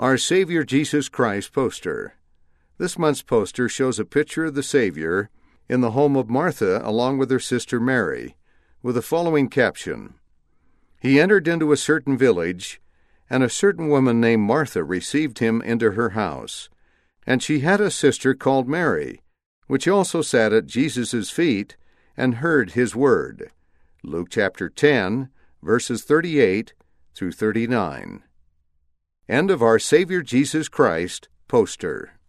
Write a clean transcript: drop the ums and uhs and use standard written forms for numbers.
Our Savior Jesus Christ poster. This month's poster shows a picture of the Savior in the home of Martha along with her sister Mary, with the following caption: He entered into a certain village, and a certain woman named Martha received him into her house. And she had a sister called Mary, which also sat at Jesus' feet and heard his word. Luke chapter 10, verses 38 through 39. End of Our Savior Jesus Christ poster.